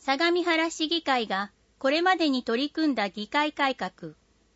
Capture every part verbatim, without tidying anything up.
相模原市議会がこれまでに取り組んだ議会改革。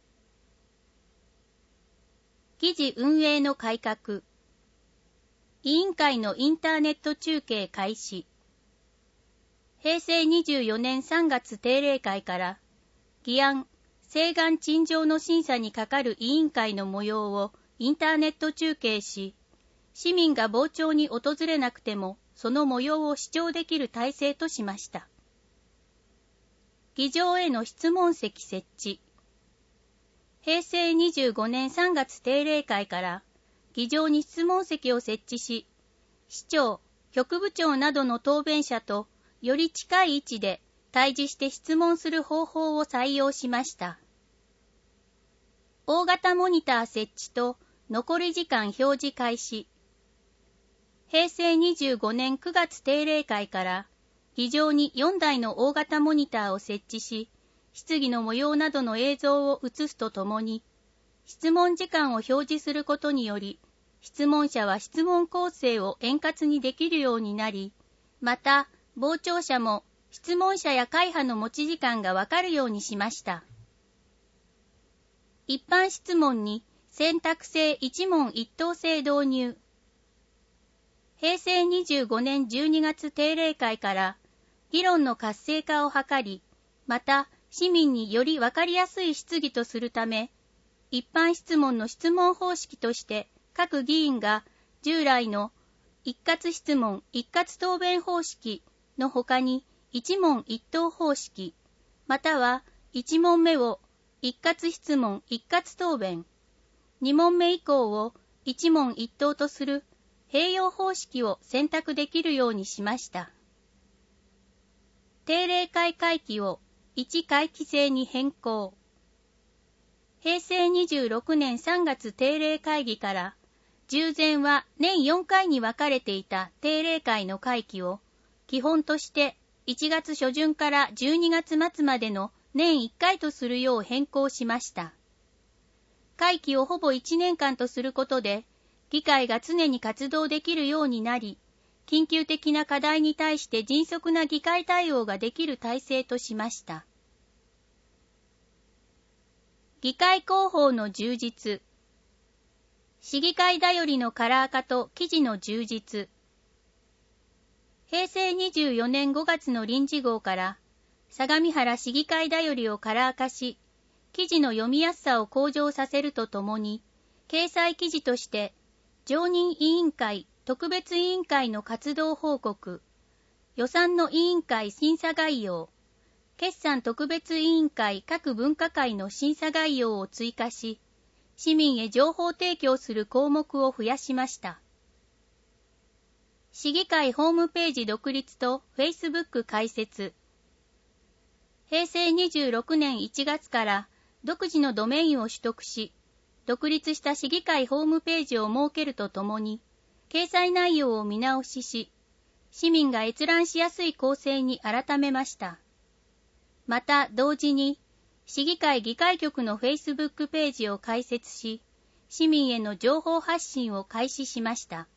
議事運営の改革。委員会のインターネット中継開始。へいせいにじゅうよねんさんがつ定例会から議案、請願陳情の審査に係る委員会の模様をインターネット中継し、市民が傍聴に訪れなくてもその模様を視聴できる体制としました。議場への質問席設置。へいせいにじゅうごねんさんがつ定例会から議場に質問席を設置し、市長、局部長などの答弁者とより近い位置で対峙して質問する方法を採用しました。大型モニター設置と残り時間表示開始。へいせいにじゅうごねんくがつ定例会から議場によんだいの大型モニターを設置し、質疑の模様などの映像を映すとともに、質問時間を表示することにより、質問者は質問構成を円滑にできるようになり、また、傍聴者も質問者や会派の持ち時間がわかるようにしました。一般質問に選択制一問一答制導入。へいせいにじゅうごねんじゅうにがつ定例会から議論の活性化を図り、また市民によりわかりやすい質疑とするため、一般質問の質問方式として各議員が従来の一括質問一括答弁方式のほかに一問一答方式、または一問目を一括質問一括答弁、二問目以降を一問一答とする併用方式を選択できるようにしました。定例会会期をいち会期制に変更。へいせいにじゅうろくねんさんがつ定例会議から従前は年よんかいに分かれていた定例会の会期を基本としていちがつしょじゅんからじゅうにがつまつまでの年いっかいとするよう変更しました。会期をほぼいちねんかんとすることで、議会が常に活動できるようになり、緊急的な課題に対して迅速な議会対応ができる体制としました。議会広報の充実。市議会だよりのカラー化と記事の充実。へいせいにじゅうよねんごがつの臨時号から、相模原市議会だよりをカラー化し、記事の読みやすさを向上させるとともに、掲載記事として、常任委員会、特別委員会の活動報告、予算の委員会審査概要、決算特別委員会各分科会の審査概要を追加し、市民へ情報提供する項目を増やしました。市議会ホームページ独立と Facebook 開設。へいせいにじゅうろくねんいちがつから独自のドメインを取得し、独立した市議会ホームページを設けるとともに、掲載内容を見直しし、市民が閲覧しやすい構成に改めました。また同時に、市議会議会局の Facebook ページを開設し、市民への情報発信を開始しました。